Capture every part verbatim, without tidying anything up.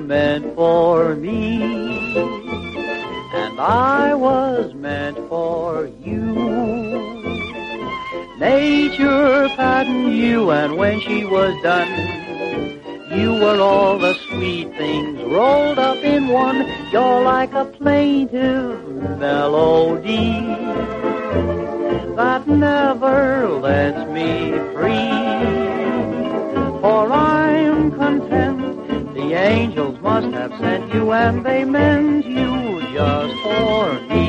meant for me, and I was meant for you. Nature patterned you, and when she was done, you were all the sweet things rolled up in one. You're like a plaintive melody that never lets me free. For I'm content, the angels must have sent you, and they meant you just for me.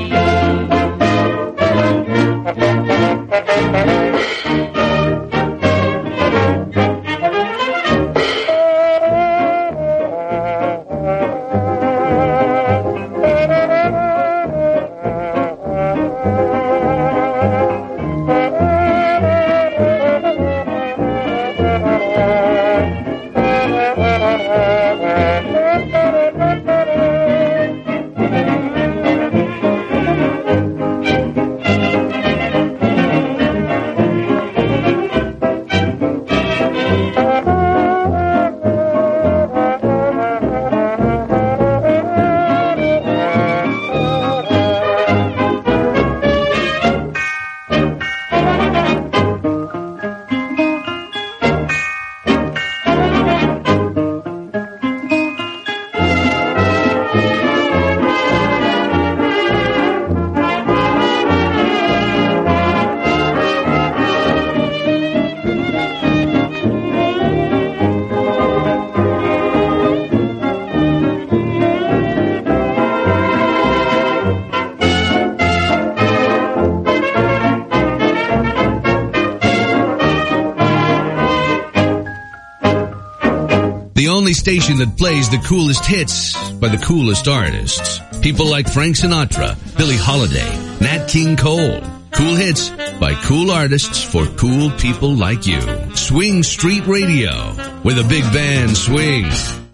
Station that plays the coolest hits by the coolest artists. People like Frank Sinatra, Billie Holiday, Nat King Cole. Cool hits by cool artists for cool people like you. Swing Street Radio, where the big band swings.